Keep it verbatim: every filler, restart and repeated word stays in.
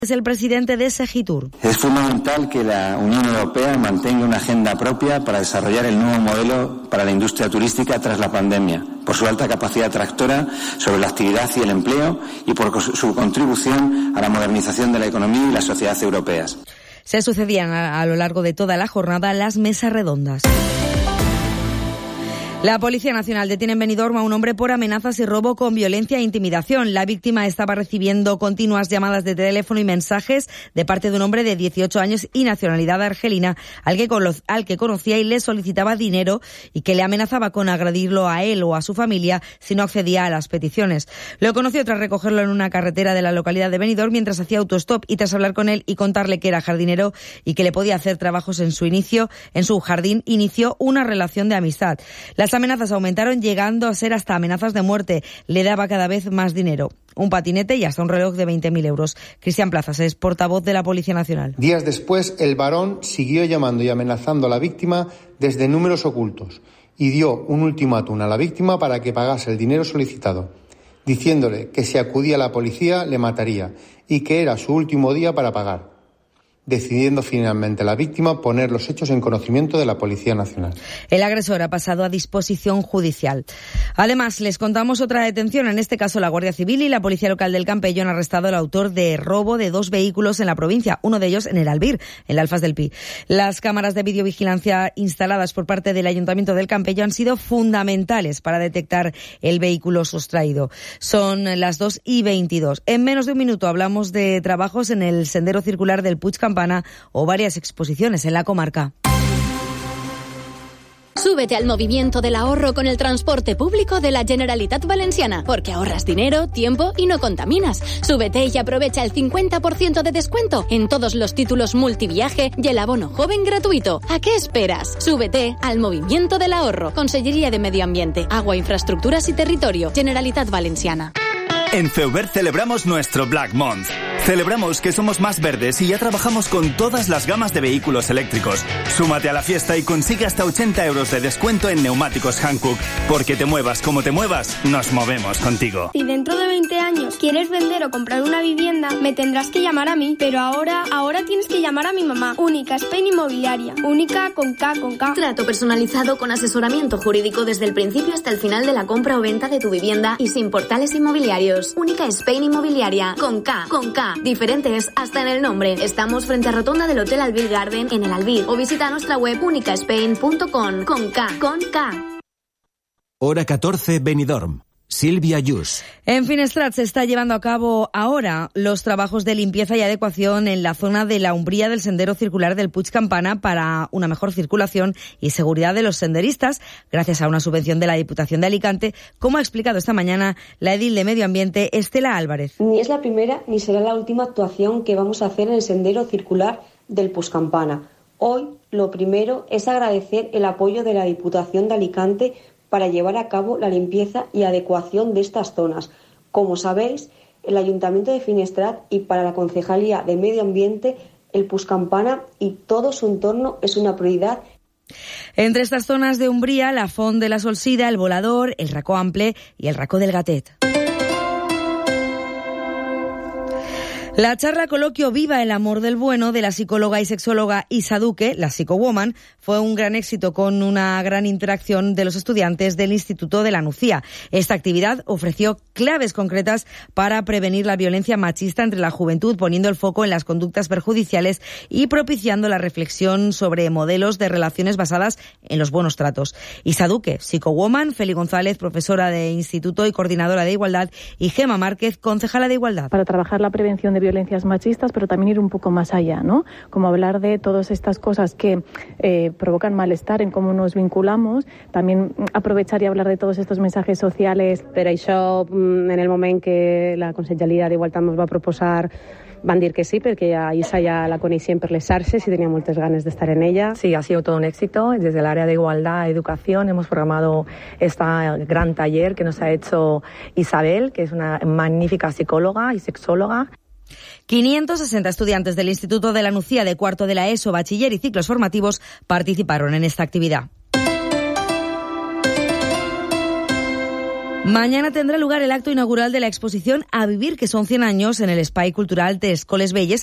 Es el presidente de Segitur. Es fundamental que la Unión Europea mantenga una agenda propia para desarrollar el nuevo modelo para la industria turística tras la pandemia, por su alta capacidad atractora sobre la actividad y el empleo y por su contribución a la modernización de la economía y la sociedad europeas. Se sucedían a, a lo largo de toda la jornada las mesas redondas. La Policía Nacional detiene en Benidorm a un hombre por amenazas y robo con violencia e intimidación. La víctima estaba recibiendo continuas llamadas de teléfono y mensajes de parte de un hombre de dieciocho años y nacionalidad argelina al que, al que conocía y le solicitaba dinero y que le amenazaba con agredirlo a él o a su familia si no accedía a las peticiones. Lo conoció tras recogerlo en una carretera de la localidad de Benidorm mientras hacía autostop y tras hablar con él y contarle que era jardinero y que le podía hacer trabajos en su inicio, en su jardín, inició una relación de amistad. Las Las amenazas aumentaron llegando a ser hasta amenazas de muerte. Le daba cada vez más dinero, un patinete y hasta un reloj de veinte mil euros. Cristian Plazas es portavoz de la Policía Nacional. Días después, el varón siguió llamando y amenazando a la víctima desde números ocultos y dio un ultimátum a la víctima para que pagase el dinero solicitado, diciéndole que si acudía a la policía le mataría y que era su último día para pagar, decidiendo finalmente la víctima poner los hechos en conocimiento de la Policía Nacional. El agresor ha pasado a disposición judicial. Además, les contamos otra detención. En este caso, la Guardia Civil y la Policía Local del Campello han arrestado al autor de robo de dos vehículos en la provincia, uno de ellos en el Albir, en la Alfaz del Pi. Las cámaras de videovigilancia instaladas por parte del Ayuntamiento del Campello han sido fundamentales para detectar el vehículo sustraído. Son las dos y veintidós. En menos de un minuto hablamos de trabajos en el sendero circular del Puig Campana o varias exposiciones en la comarca. Súbete al movimiento del ahorro con el transporte público de la Generalitat Valenciana, porque ahorras dinero, tiempo y no contaminas. Súbete y aprovecha el cincuenta por ciento de descuento en todos los títulos multiviaje y el abono joven gratuito. ¿A qué esperas? Súbete al movimiento del ahorro. Consellería de Medio Ambiente, Agua, Infraestructuras y Territorio, Generalitat Valenciana. En Feuber celebramos nuestro Black Month. Celebramos que somos más verdes y ya trabajamos con todas las gamas de vehículos eléctricos. Súmate a la fiesta y consigue hasta ochenta euros de descuento en neumáticos Hankook. Porque te muevas como te muevas, nos movemos contigo. Si dentro de veinte años quieres vender o comprar una vivienda, me tendrás que llamar a mí. Pero ahora, ahora tienes que llamar a mi mamá. Única Spain Inmobiliaria. Única con K, con K. Trato personalizado con asesoramiento jurídico desde el principio hasta el final de la compra o venta de tu vivienda y sin portales inmobiliarios. Única Spain Inmobiliaria, con K, con K, diferentes hasta en el nombre. Estamos frente a rotonda del Hotel Albir Garden en el Albir o visita nuestra web única spain punto com, con K, con K. Hora catorce, Benidorm. Silvia Yus. En Finestrat se está llevando a cabo ahora los trabajos de limpieza y adecuación en la zona de la umbría del sendero circular del Puig Campana para una mejor circulación y seguridad de los senderistas, gracias a una subvención de la Diputación de Alicante, como ha explicado esta mañana la edil de Medio Ambiente, Estela Álvarez. Ni es la primera ni será la última actuación que vamos a hacer en el sendero circular del Puig Campana. Hoy lo primero es agradecer el apoyo de la Diputación de Alicante para llevar a cabo la limpieza y adecuación de estas zonas. Como sabéis, el Ayuntamiento de Finestrat y para la Concejalía de Medio Ambiente, el Puig Campana y todo su entorno es una prioridad. Entre estas zonas de umbría, la Font de la Solsida, el Volador, el Racó Ample y el Racó del Gatet. La charla coloquio Viva el amor del bueno de la psicóloga y sexóloga Isa Duque, la Psicowoman, fue un gran éxito con una gran interacción de los estudiantes del Instituto de la Nucía. Esta actividad ofreció claves concretas para prevenir la violencia machista entre la juventud, poniendo el foco en las conductas perjudiciales y propiciando la reflexión sobre modelos de relaciones basadas en los buenos tratos. Isa Duque, Psicowoman, Feli González, profesora de instituto y coordinadora de igualdad, y Gema Márquez, concejala de igualdad. Para trabajar la prevención de violencias machistas, pero también ir un poco más allá, ¿no? Como hablar de todas estas cosas que eh, provocan malestar en cómo nos vinculamos, también aprovechar y hablar de todos estos mensajes sociales. Per això, en el moment que la Conselleria d'Igualtat ens va proposar, van dir que sí, perquè a Isa ja la coneixien per les xarxes y tenía muchas ganas de estar en ella. Sí, ha sido todo un éxito. Desde el área de igualdad y educación hemos programado este gran taller que nos ha hecho Isabel, que es una magnífica psicóloga y sexóloga. quinientos sesenta estudiantes del Instituto de la Nucía de cuarto de la ESO, bachiller y ciclos formativos participaron en esta actividad. Mañana tendrá lugar el acto inaugural de la exposición A Vivir, que son cien años, en el Espai Cultural de Escoles Belles,